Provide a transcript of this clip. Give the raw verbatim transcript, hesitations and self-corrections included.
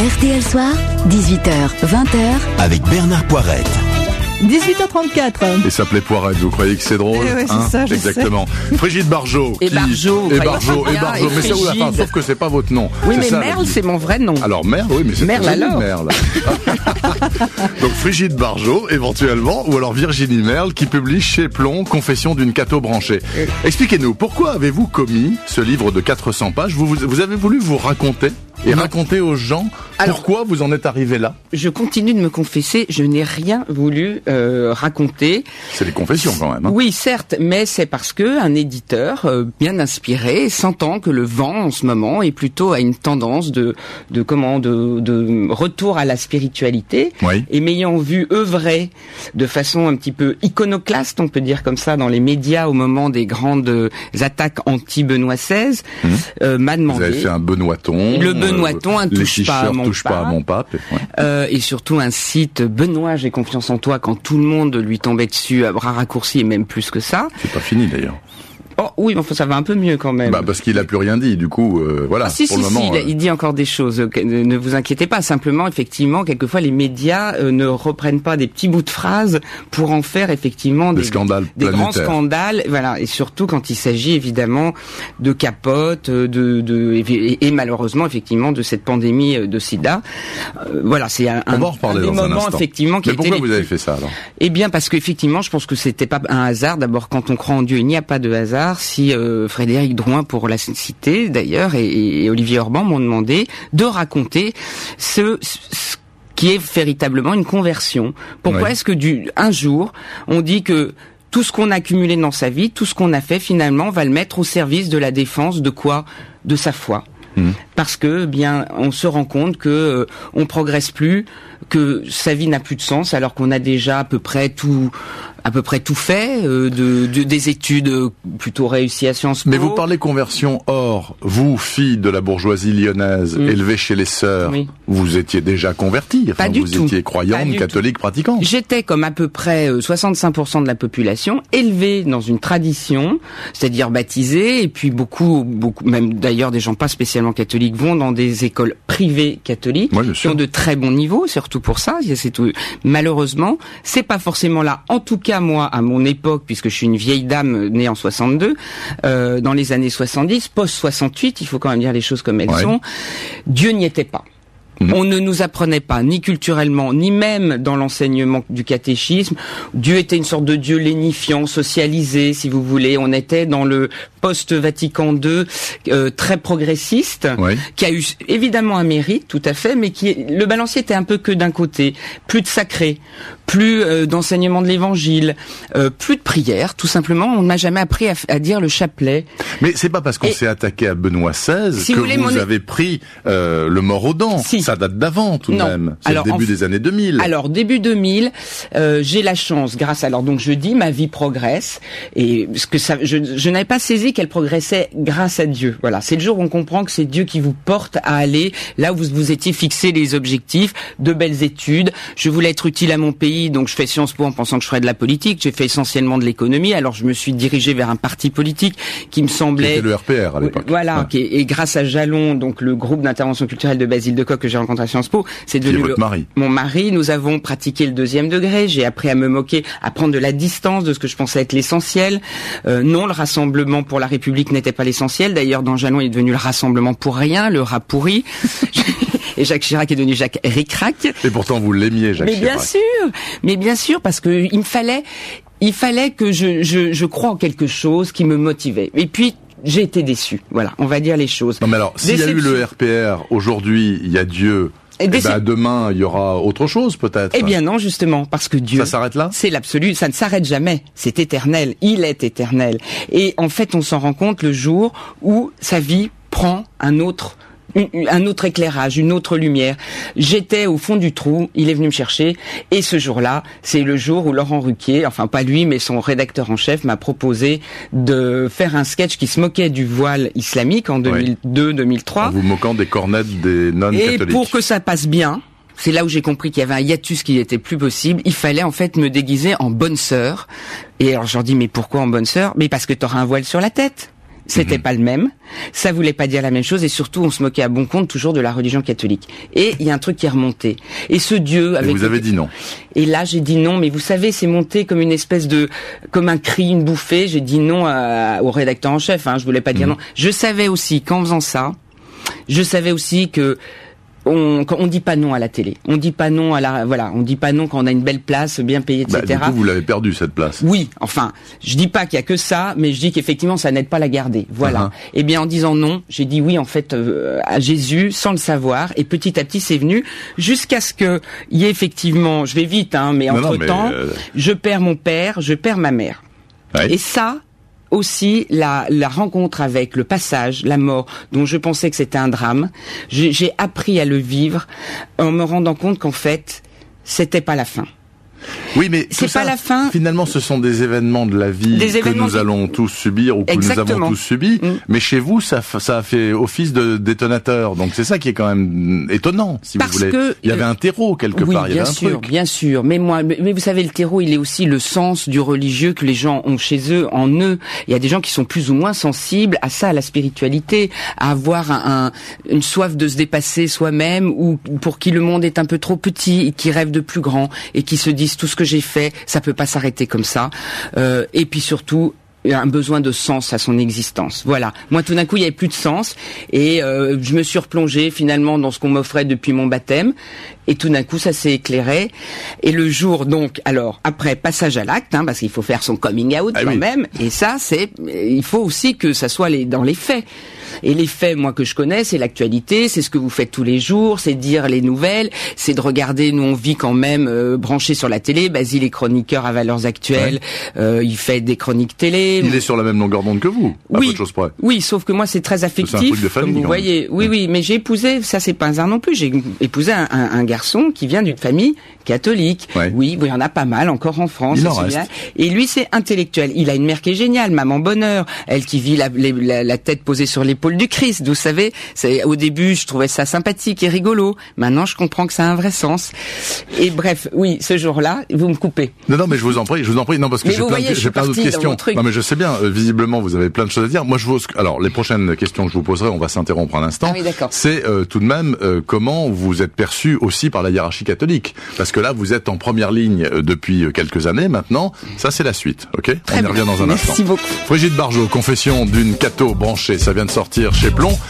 R T L Soir, dix-huit heures, vingt heures. Avec Bernard Poirette. dix-huit heures trente-quatre. Et s'appelait Poirette, vous croyez que c'est drôle? Eh ouais, c'est hein ça, je Exactement. sais. Frigide Barjot. Et qui... Barjot. Et Barjot, et Barjot. Mais ça, Frigide. enfin, sauf que c'est pas votre nom. Oui, c'est mais ça, Merle, le- c'est mon vrai nom. Alors Merle, oui, mais c'est Merle très joli, alors. Merle. Donc Frigide Barjot, éventuellement, ou alors Virginie Merle, qui publie chez Plomb, Confession d'une catho branchée. Expliquez-nous, pourquoi avez-vous commis ce livre de quatre cents pages? vous, vous, vous avez voulu vous raconter et Non. raconter aux gens Alors- pourquoi vous en êtes arrivé là? Je continue de me confesser, je n'ai rien voulu euh, raconter. C'est des confessions quand même. Hein. Oui, certes, mais c'est parce que un éditeur euh, bien inspiré sentant que le vent en ce moment est plutôt à une tendance de de comment de, de retour à la spiritualité Oui. et m'ayant vu œuvrer de façon un petit peu iconoclaste, on peut dire comme ça, dans les médias au moment des grandes attaques anti-Benoît seize, Mmh. euh, m'a Vous demandé avez fait un Benoîton. Le Benoîton, un les touche pas à t-shirts mon touche pas à pape. mon pape. Ouais. Euh, et surtout un site Benoît, j'ai confiance en toi, quand tout le monde lui tombait dessus à bras raccourcis et même plus que ça. C'est pas fini d'ailleurs. Oh oui, mais enfin, ça va un peu mieux quand même. Bah parce qu'il a plus rien dit, du coup, euh, voilà. Ah, si, pour si, le si, moment. il, euh, il dit encore des choses. euh, que- Ne ne vous inquiétez pas. Simplement, effectivement, quelquefois, les médias euh, ne reprennent pas des petits bouts de phrases pour en faire effectivement Des des, scandales des grands planétaires. scandales. Voilà, et surtout quand il s'agit évidemment de capotes, de, de et, et malheureusement effectivement de cette pandémie euh, de SIDA. Euh, voilà, c'est un, On un, va en reparler un des dans un moments instant. effectivement qui Mais était pourquoi les vous avez plus- fait ça alors? Eh bien, parce qu'effectivement, je pense que c'était pas un hasard. D'abord, quand on croit en Dieu, il n'y a pas de hasard. Si euh, Frédéric Drouin, pour la citer d'ailleurs, et, et Olivier Orban m'ont demandé de raconter ce, ce qui est véritablement une conversion. Pourquoi Oui. est-ce que du un jour, on dit que tout ce qu'on a accumulé dans sa vie, tout ce qu'on a fait, finalement, on va le mettre au service de la défense de quoi? De sa foi. Mmh. Parce que bien on se rend compte que euh, on progresse plus, que sa vie n'a plus de sens alors qu'on a déjà à peu près tout à peu près tout fait, euh, de, de des études euh, plutôt réussies à Sciences Po. Mais vous parlez conversion. Or, vous, fille de la bourgeoisie lyonnaise, Mm. élevée chez les sœurs, Oui. vous étiez déjà convertie. Enfin, Pas du vous tout. étiez Pas croyante, du catholique, pratiquante. J'étais comme à peu près euh, soixante-cinq pour cent de la population, élevée dans une tradition, c'est-à-dire baptisée, et puis beaucoup, beaucoup, même d'ailleurs des gens pas spécialement catholiques vont dans des écoles privées catholiques, Ouais, bien qui sûr. ont de très bons niveaux, surtout pour ça. C'est tout. Malheureusement, c'est pas forcément là. En tout cas, moi, à mon époque, puisque je suis une vieille dame née en soixante-deux, euh, dans les années soixante-dix, post-soixante-huit, il faut quand même dire les choses comme elles Ouais. sont, Dieu n'y était pas. Mhm. On ne nous apprenait pas, ni culturellement, ni même dans l'enseignement du catéchisme. Dieu était une sorte de Dieu lénifiant, socialisé, si vous voulez. On était dans le post-Vatican deux, euh, très progressiste, Oui. qui a eu évidemment un mérite, tout à fait, mais qui le balancier était un peu que d'un côté. Plus de sacré, plus euh, d'enseignement de l'Évangile, euh, plus de prière, tout simplement. On ne m'a jamais appris à, f- à dire le chapelet. Mais c'est pas parce qu'on Et- s'est attaqué à Benoît seize Si que vous vous, voulez, mon- avez pris euh, le mort aux dents. Si. Ça date d'avant tout de Non. même. C'est Alors, le début en f- des années deux mille. Alors début deux mille, euh, j'ai la chance, grâce à alors donc je dis ma vie progresse et ce que ça, je, je n'avais pas saisi qu'elle progressait grâce à Dieu. Voilà, c'est le jour où on comprend que c'est Dieu qui vous porte à aller là où vous vous étiez fixé les objectifs, de belles études. Je voulais être utile à mon pays, donc je fais Sciences Po en pensant que je ferais de la politique. J'ai fait essentiellement de l'économie. Alors je me suis dirigé vers un parti politique qui me semblait C'était le R P R à l'époque. voilà, Ouais. qui est- et grâce à Jalon, donc le groupe d'intervention culturelle de Basile de Kock que j'ai rencontré à Sciences Po, c'est Qui est devenu votre le- mari. mon mari. Nous avons pratiqué le deuxième degré. J'ai appris à me moquer, à prendre de la distance de ce que je pensais être l'essentiel. Euh, non, le rassemblement pour la République n'était pas l'essentiel. D'ailleurs, dans Jalon, il est devenu le rassemblement pour rien, le rat pourri. Et Jacques Chirac est devenu Jacques Ricrac. Et pourtant, vous l'aimiez, Jacques Mais bien Chirac. sûr, mais bien sûr, parce que il me fallait, il fallait que je, je, je croie en quelque chose qui me motivait. Et puis, j'ai été déçu. Voilà, on va dire les choses. Non mais alors, s'il y a eu Déception. le R P R, aujourd'hui, il y a Dieu. Et Eh décep- ben, demain, il y aura autre chose, peut-être. Eh bien non, justement, parce que Dieu... Ça s'arrête là? C'est l'absolu, ça ne s'arrête jamais. C'est éternel, il est éternel. Et en fait, on s'en rend compte le jour où sa vie prend un autre... une- un autre éclairage, une autre lumière. J'étais au fond du trou, il est venu me chercher, et ce jour-là, c'est le jour où Laurent Ruquier, enfin pas lui, mais son rédacteur en chef, m'a proposé de faire un sketch qui se moquait du voile islamique en deux mille deux deux mille trois. En vous moquant des cornettes des nonnes Et catholiques. pour que ça passe bien, c'est là où j'ai compris qu'il y avait un hiatus qui n'était plus possible. Il fallait en fait me déguiser en bonne sœur. Et alors je leur dis, mais pourquoi en bonne sœur? Mais parce que t'auras un voile sur la tête. C'était Mmh. pas le même. Ça voulait pas dire la même chose et surtout on se moquait à bon compte toujours de la religion catholique. Et il y a un truc qui est remonté. Et ce Dieu Et avec vous avez dit non. Et là j'ai dit non, mais vous savez c'est monté comme une espèce de comme un cri, une bouffée. J'ai dit non à, au rédacteur en chef. Hein, je voulais pas dire Mmh. non. Je savais aussi qu'en faisant ça, je savais aussi que on, quand on dit pas non à la télé. On dit pas non à la voilà. On dit pas non quand on a une belle place, bien payée, et Bah, du cetera. coup, vous l'avez perdu cette place. Oui, enfin, je dis pas qu'il y a que ça, mais je dis qu'effectivement, ça n'aide pas à la garder. Voilà. Uh-huh. Eh bien, en disant non, j'ai dit oui, en fait, euh, à Jésus, sans le savoir, et petit à petit, c'est venu, jusqu'à ce que il y ait effectivement, je vais vite, hein, mais Non, non, entre-temps, mais, euh, je perds mon père, je perds ma mère. Ouais. Et ça, aussi, la, la rencontre avec le passage, la mort, dont je pensais que c'était un drame, j'ai, j'ai appris à le vivre en me rendant compte qu'en fait, c'était pas la fin. Oui, mais C'est tout ça, pas la fin. Finalement, ce sont des événements de la vie Des que événements nous qui- allons tous subir ou que nous Exactement. avons tous subi. Mm. Mais chez vous, ça, f- ça a fait office de détonateur. Donc c'est ça qui est quand même étonnant, si Parce vous voulez. que, Il y avait euh, un terreau quelque oui, part. Il y bien avait un sûr, truc. bien sûr. Mais moi, mais, mais vous savez, le terreau, il est aussi le sens du religieux que les gens ont chez eux, en eux. Il y a des gens qui sont plus ou moins sensibles à ça, à la spiritualité, à avoir un, un- une soif de se dépasser soi-même, ou pour qui le monde est un peu trop petit, et qui rêvent de plus grand, et qui se disent tout ce que j'ai fait, ça peut pas s'arrêter comme ça. Euh, et puis surtout, un besoin de sens à son existence. Voilà. Moi, tout d'un coup, il y avait plus de sens et euh, je me suis replongée finalement dans ce qu'on m'offrait depuis mon baptême. Et tout d'un coup, ça s'est éclairé. Et le jour, donc, alors après passage à l'acte, hein, parce qu'il faut faire son coming out Ah quand oui. même. Et ça, c'est, il faut aussi que ça soit les, dans les faits. Et les faits, moi que je connais, c'est l'actualité, c'est ce que vous faites tous les jours, c'est de dire les nouvelles, c'est de regarder. Nous, on vit quand même euh, branché sur la télé. Basile est chroniqueur à Valeurs Actuelles. Euh, il fait des chroniques télé. Il est sur la même longueur d'onde que vous, à peu de choses près. Oui, sauf que moi c'est très affectif, C'est un truc de famille, comme vous quand voyez. Oui, Mm. oui, mais j'ai épousé, ça c'est pas un hasard non plus, j'ai épousé un, un, un garçon qui vient d'une famille catholique. Ouais. Oui, il y en a pas mal encore en France. Il en c'est reste. bien. Et lui c'est intellectuel. Il a une mère qui est géniale, maman bonheur, elle qui vit la, les- la, la tête posée sur l'épaule du Christ. Vous savez, c'est au début je trouvais ça sympathique et rigolo. Maintenant je comprends que ça a un vrai sens. Et bref, oui, ce jour-là, vous me coupez. Non, non, mais je vous en prie, je vous en prie. Non, parce que Mais j'ai vous plein, voyez, de, je j'ai suis plein d'autres partie dans questions. mon truc. Non, mais je sais bien. euh, visiblement, vous avez plein de choses à dire. Moi, je vous. Alors, les prochaines questions que je vous poserai, on va s'interrompre un instant. Ah oui, d'accord. C'est euh, tout de même euh, comment vous êtes perçu aussi par la hiérarchie catholique, parce que là, vous êtes en première ligne euh, depuis euh, quelques années maintenant. Ça, c'est la suite. Ok. Très on y bien. revient dans un Merci instant. beaucoup. Brigitte Barjot, confession d'une catho branchée. Ça vient de sortir chez Plomb.